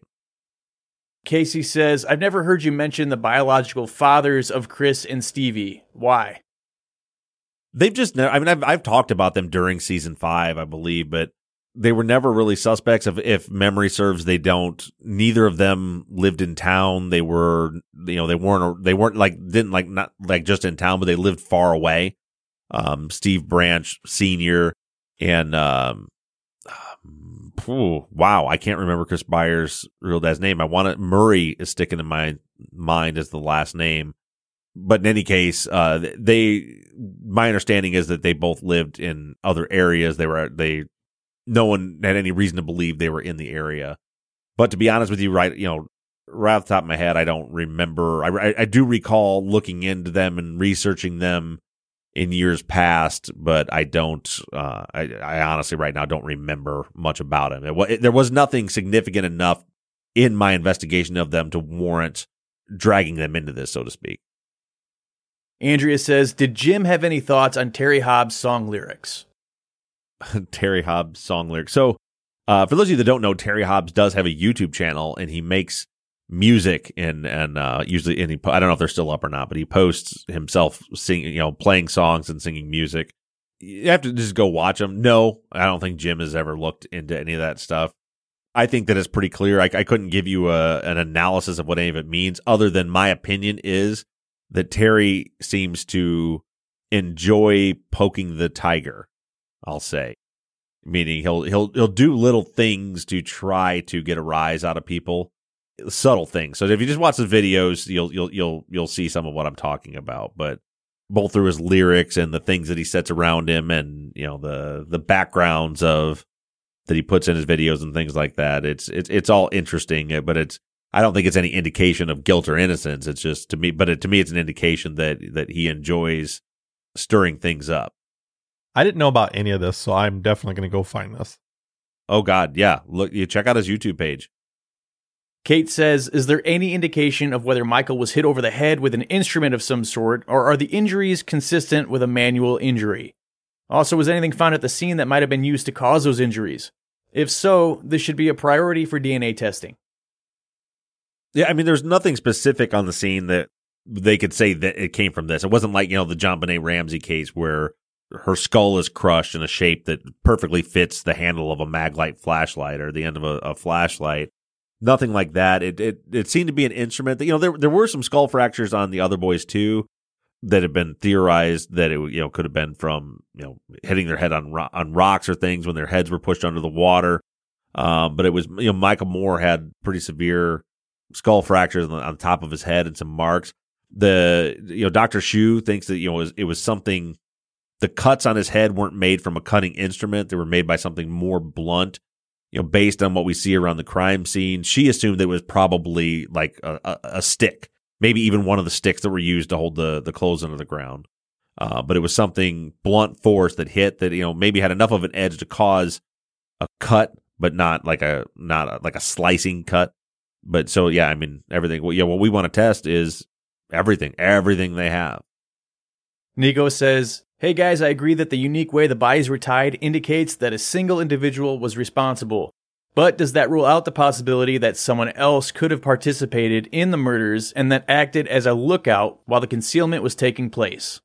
Casey says, I've never heard you mention the biological fathers of Chris and Stevie. Why? They've just never, I mean, I've, I've talked about them during season five, I believe, but they were never really suspects. If, if memory serves, they don't, neither of them lived in town. They were, you know, they weren't, they weren't like, didn't like, not like just in town, but they lived far away. Um, Steve Branch Senior and, um, oh, wow, I can't remember Chris Byers' real dad's name. I want it, Murray is sticking in my mind as the last name. But in any case, uh, they, my understanding is that they both lived in other areas. They were, they, no one had any reason to believe they were in the area. But to be honest with you, right, you know, right off the top of my head, I don't remember. I, I do recall looking into them and researching them in years past, but I don't, uh, I, I honestly right now don't remember much about him. It, it, there was nothing significant enough in my investigation of them to warrant dragging them into this, so to speak. Andrea says, did Jim have any thoughts on Terry Hobbs' song lyrics? Terry Hobbs' song lyrics. So, uh, for those of you that don't know, Terry Hobbs does have a YouTube channel, and he makes music and and uh, usually, and he, I don't know if they're still up or not, but he posts himself singing, you know, playing songs and singing music. You have to just go watch him. No, I don't think Jim has ever looked into any of that stuff. I think that it's pretty clear. I, I couldn't give you a, an analysis of what any of it means, other than my opinion is that Terry seems to enjoy poking the tiger, I'll say. Meaning he'll he'll he'll do little things to try to get a rise out of people, subtle things. So if you just watch the videos, you'll you'll you'll you'll see some of what I'm talking about. But both through his lyrics and the things that he sets around him, and you know the the backgrounds of that he puts in his videos and things like that, it's it's it's all interesting. But it's I don't think it's any indication of guilt or innocence. It's just to me, but it, to me, it's an indication that that he enjoys stirring things up. I didn't know about any of this, so I'm definitely going to go find this. Oh God, yeah. Look, you check out his YouTube page. Kate says, is there any indication of whether Michael was hit over the head with an instrument of some sort, or are the injuries consistent with a manual injury? Also, was anything found at the scene that might have been used to cause those injuries? If so, this should be a priority for D N A testing. Yeah, I mean, there's nothing specific on the scene that they could say that it came from this. It wasn't like, you know, the JonBenet Ramsey case where her skull is crushed in a shape that perfectly fits the handle of a Maglite flashlight or the end of a, a flashlight. Nothing like that. It, it it seemed to be an instrument that, you know, there there were some skull fractures on the other boys too that have been theorized that it, you know, could have been from, you know, hitting their head on ro- on rocks or things when their heads were pushed under the water. Um, but it was, you know, Michael Moore had pretty severe skull fractures on, on top of his head and some marks. The, you know, Doctor Shu thinks that, you know, it was, it was something, the cuts on his head weren't made from a cutting instrument. They were made by something more blunt. You know, based on what we see around the crime scene, she assumed that it was probably like a, a, a stick, maybe even one of the sticks that were used to hold the, the clothes under the ground. Uh, but it was something blunt force that hit that, you know, maybe had enough of an edge to cause a cut, but not like a not a, like a slicing cut. But so yeah, I mean everything. Well, yeah, what we want to test is everything, everything they have. Nico says, hey guys, I agree that the unique way the bodies were tied indicates that a single individual was responsible. But does that rule out the possibility that someone else could have participated in the murders and that acted as a lookout while the concealment was taking place?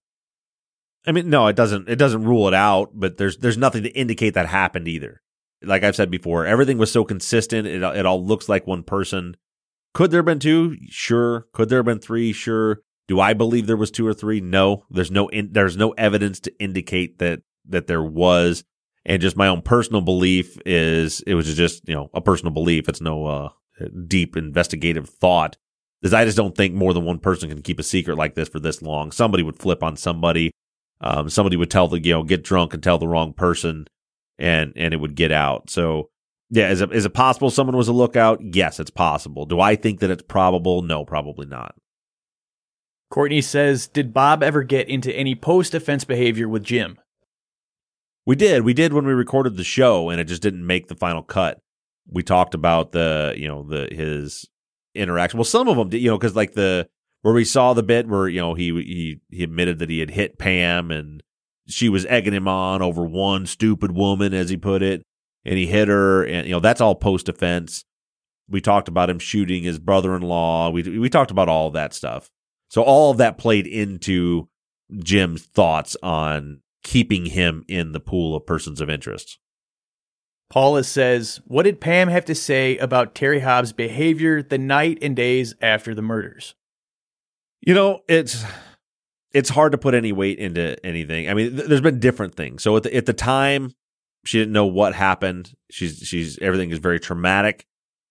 I mean, no, it doesn't. It doesn't rule it out, but there's there's nothing to indicate that happened either. Like I've said before, everything was so consistent. It it all looks like one person. Could there have been two? Sure. Could there have been three? Sure. Do I believe there was two or three? No. There's no in, there's no evidence to indicate that that there was. And just my own personal belief is it was just, you know, a personal belief. It's no uh, deep investigative thought. Is I just don't think more than one person can keep a secret like this for this long. Somebody would flip on somebody. Um, somebody would tell the, you know, get drunk and tell the wrong person, and and it would get out. So yeah, is it, is it possible someone was a lookout? Yes, it's possible. Do I think that it's probable? No, probably not. Courtney says, did Bob ever get into any post-offense behavior with Jim? We did. We did when we recorded the show, and it just didn't make the final cut. We talked about the, you know, the his interaction. Well, some of them did, you know, because like the where we saw the bit where, you know, he he he admitted that he had hit Pam and she was egging him on over one stupid woman, as he put it, and he hit her, and you know that's all post-offense. We talked about him shooting his brother-in-law. We we talked about all of that stuff. So all of that played into Jim's thoughts on keeping him in the pool of persons of interest. Paula says, what did Pam have to say about Terry Hobbs' behavior the night and days after the murders? You know, it's it's hard to put any weight into anything. I mean, th- there's been different things. So at the, at the time, she didn't know what happened. She's she's everything is very traumatic.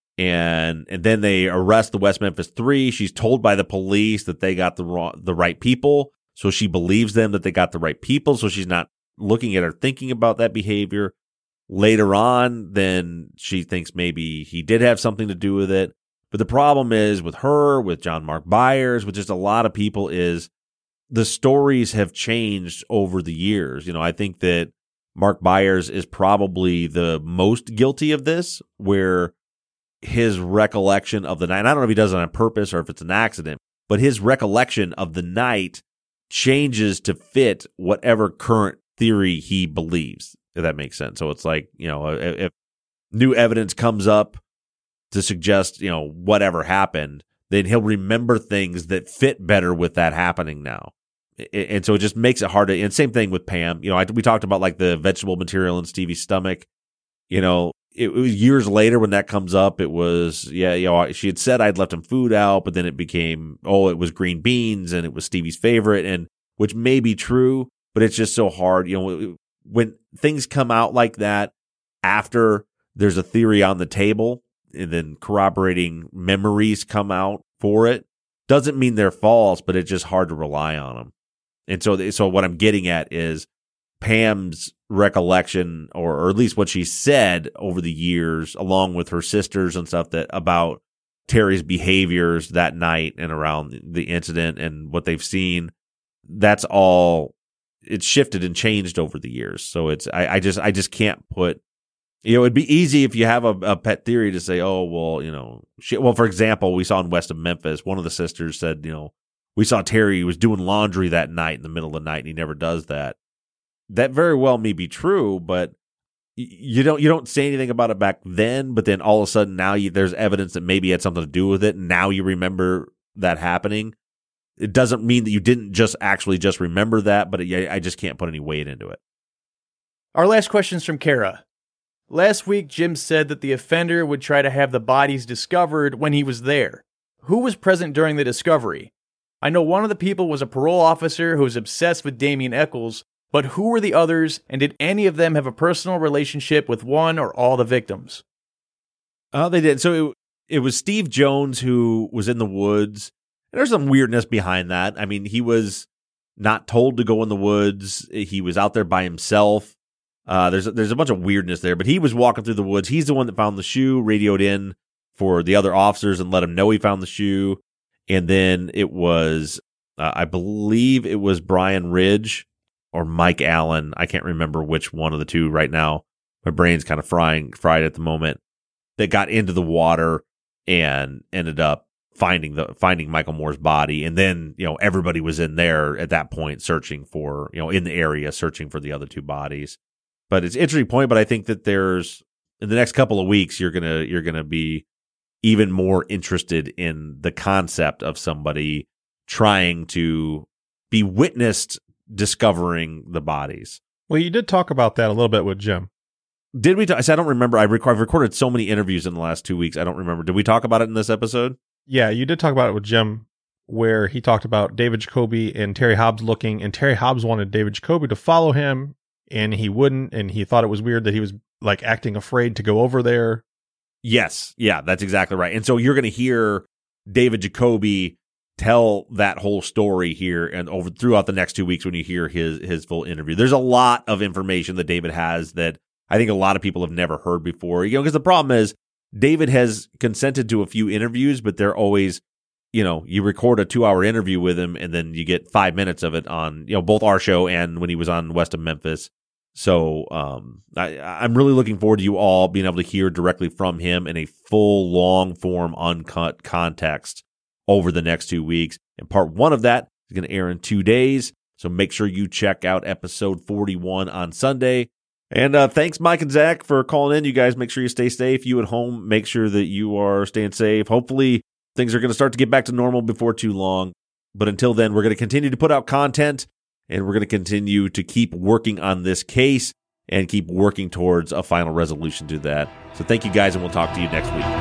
And and then they arrest the West Memphis Three. She's told by the police that they got the wrong, the right people. So she believes them that they got the right people. So she's not looking at or thinking about that behavior. Later on, then she thinks maybe he did have something to do with it. But the problem is with her, with John Mark Byers, with just a lot of people, is the stories have changed over the years. You know, I think that Mark Byers is probably the most guilty of this, where his recollection of the night, and I don't know if he does it on purpose or if it's an accident, but his recollection of the night changes to fit whatever current theory he believes, if that makes sense. So it's like, you know, if, if new evidence comes up to suggest, you know, whatever happened, then he'll remember things that fit better with that happening now. And so it just makes it hard to, and same thing with Pam. You know, I, we talked about like the vegetable material in Stevie's stomach. You know, it, it was years later when that comes up, it was, yeah, you know, she had said I'd left him food out, but then it became, oh, it was green beans and it was Stevie's favorite, and which may be true, but it's just so hard. You know, when things come out like that after there's a theory on the table and then corroborating memories come out for it, doesn't mean they're false, but it's just hard to rely on them. And so, so what I'm getting at is Pam's recollection, or, or at least what she said over the years, along with her sisters and stuff, that about Terry's behaviors that night and around the incident and what they've seen. That's all. It's shifted and changed over the years. So it's I, I just I just can't put You know, it'd be easy if you have a, a pet theory to say, oh, well, you know, shit. Well, for example, we saw in West of Memphis, one of the sisters said, you know, we saw Terry was doing laundry that night in the middle of the night, and he never does that. That very well may be true, but you don't you don't say anything about it back then. But then all of a sudden now you, there's evidence that maybe it had something to do with it, and now you remember that happening. It doesn't mean that you didn't just actually just remember that, but it, I just can't put any weight into it. Our last question is from Kara. Last week, Jim said that the offender would try to have the bodies discovered when he was there. Who was present during the discovery? I know one of the people was a parole officer who was obsessed with Damien Echols, but who were the others, and did any of them have a personal relationship with one or all the victims? Oh, they did. So it, it was Steve Jones who was in the woods. And there's some weirdness behind that. I mean, he was not told to go in the woods. He was out there by himself. Uh, there's, a, there's a bunch of weirdness there, but he was walking through the woods. He's the one that found the shoe, radioed in for the other officers and let them know he found the shoe. And then it was, uh, I believe it was Brian Ridge or Mike Allen. I can't remember which one of the two right now. My brain's kind of frying, fried at the moment. That got into the water and ended up finding the finding Michael Moore's body. And then, you know, everybody was in there at that point searching for, you know, in the area searching for the other two bodies. But it's an interesting point. But I think that there's in the next couple of weeks you're gonna you're gonna be even more interested in the concept of somebody trying to be witnessed discovering the bodies. Well, you did talk about that a little bit with Jim. Did we? T- I said I don't remember. I rec- I've recorded so many interviews in the last two weeks. I don't remember. Did we talk about it in this episode? Yeah, you did talk about it with Jim, where he talked about David Jacoby and Terry Hobbs looking, and Terry Hobbs wanted David Jacoby to follow him, and he wouldn't, and he thought it was weird that he was like acting afraid to go over there. Yes, yeah, that's exactly right. And so you're going to hear David Jacoby tell that whole story here and over throughout the next two weeks when you hear his his full interview. There's a lot of information that David has that I think a lot of people have never heard before. You know, because the problem is David has consented to a few interviews, but they're always, you know, you record a two-hour interview with him and then you get five minutes of it on, you know, both our show and when he was on West of Memphis. So um, I, I'm really looking forward to you all being able to hear directly from him in a full, long-form, uncut context over the next two weeks. And part one of that is going to air in two days. So make sure you check out episode forty-one on Sunday. And uh, thanks, Mike and Zach, for calling in. You guys make sure you stay safe. You at home, make sure that you are staying safe. Hopefully, things are going to start to get back to normal before too long. But until then, we're going to continue to put out content, and we're going to continue to keep working on this case and keep working towards a final resolution to that. So thank you, guys, and we'll talk to you next week.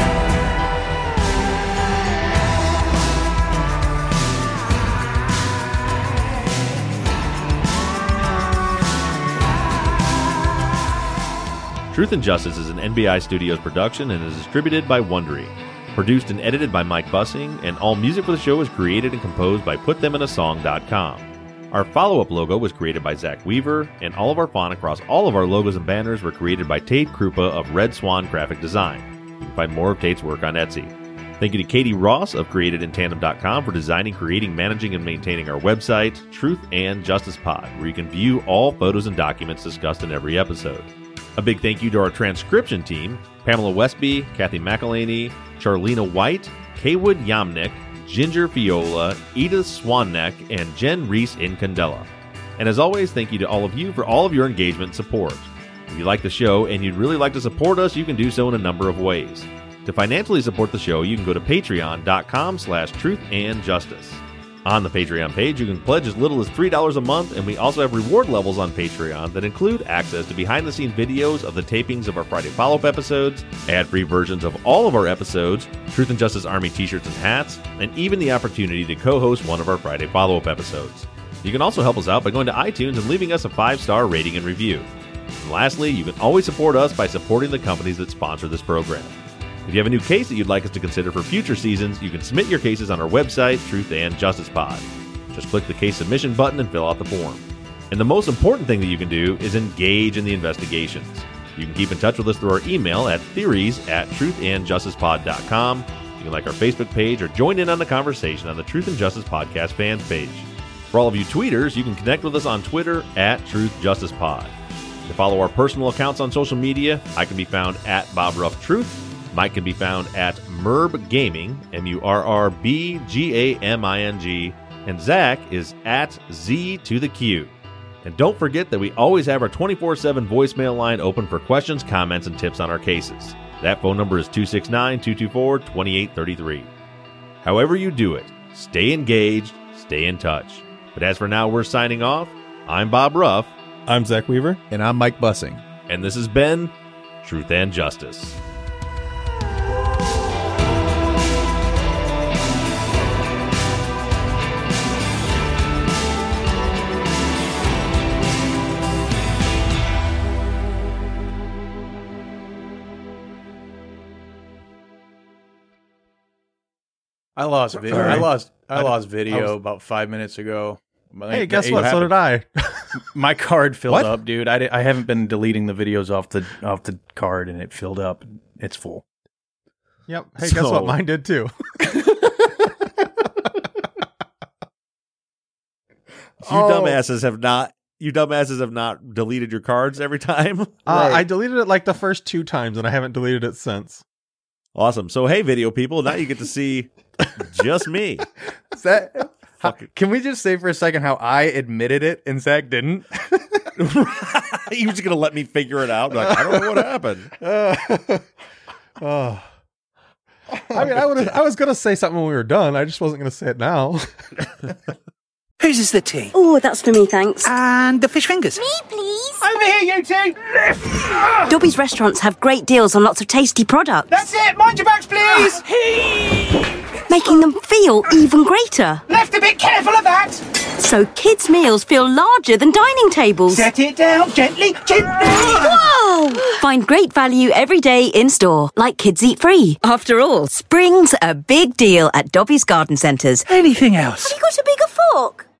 Truth and Justice is an N B I Studios production and is distributed by Wondery. Produced and edited by Mike Bussing, and all music for the show is created and composed by put them in a song dot com. Our follow-up logo was created by Zach Weaver, and all of our font across all of our logos and banners were created by Tate Krupa of Red Swan Graphic Design. You can find more of Tate's work on Etsy. Thank you to Katie Ross of created in tandem dot com for designing, creating, managing, and maintaining our website, Truth and Justice Pod, where you can view all photos and documents discussed in every episode. A big thank you to our transcription team, Pamela Westby, Kathy McElhaney, Charlena White, Kaywood Yamnick, Ginger Fiola, Edith Swanneck, and Jen Reese in Candela. And as always, thank you to all of you for all of your engagement and support. If you like the show and you'd really like to support us, you can do so in a number of ways. To financially support the show, you can go to patreon dot com slash truth and justice. On the Patreon page, you can pledge as little as three dollars a month, and we also have reward levels on Patreon that include access to behind-the-scenes videos of the tapings of our Friday follow-up episodes, ad-free versions of all of our episodes, Truth and Justice Army t-shirts and hats, and even the opportunity to co-host one of our Friday follow-up episodes. You can also help us out by going to iTunes and leaving us a five-star rating and review. And lastly, you can always support us by supporting the companies that sponsor this program. If you have a new case that you'd like us to consider for future seasons, you can submit your cases on our website, Truth and Justice Pod. Just click the case submission button and fill out the form. And the most important thing that you can do is engage in the investigations. You can keep in touch with us through our email at theories at truth and justice pod dot com. You can like our Facebook page or join in on the conversation on the Truth and Justice Podcast fans page. For all of you tweeters, you can connect with us on Twitter at Truth Justice Pod. To follow our personal accounts on social media, I can be found at Bob Ruff Truth. Mike can be found at Murb Gaming, M U R R B G A M I N G, and Zach is at Z to the Q. And don't forget that we always have our twenty-four seven voicemail line open for questions, comments, and tips on our cases. That phone number is two six nine, two two four, two eight three three. However you do it, stay engaged, stay in touch. But as for now, we're signing off. I'm Bob Ruff. I'm Zach Weaver. And I'm Mike Bussing. And this has been Truth and Justice. I lost video. Sorry. I lost. I, I lost video I was- about five minutes ago. My- Hey, guess it what? So happened. did I. My card filled What? up, dude. I, di- I haven't been deleting the videos off the off the card, and it filled up. It's full. Yep. Hey, guess So- what? Mine did too. You Oh. dumbasses have not. You dumbasses have not deleted your cards every time. Uh, Right. I deleted it like the first two times, and I haven't deleted it since. Awesome. So hey, video people, now you get to see just me. Is that? How, can we just say for a second how I admitted it and Zach didn't? You're just gonna let me figure it out? Like, I don't know what happened. Oh. I mean, I would. I was gonna say something when we were done. I just wasn't gonna say it now. Whose is the tea? Oh, that's for me, thanks. And the fish fingers. Me, please. Over here, you two! Dobby's restaurants have great deals on lots of tasty products, That's it! Mind your backs, please! making them feel even greater. Left a bit careful of that! So kids' meals feel larger than dining tables. Set it down gently, gently! Whoa! Find great value every day in store, like Kids Eat Free. After all, spring's a big deal at Dobby's Garden Centres. Anything else? Have you got a bigger fork?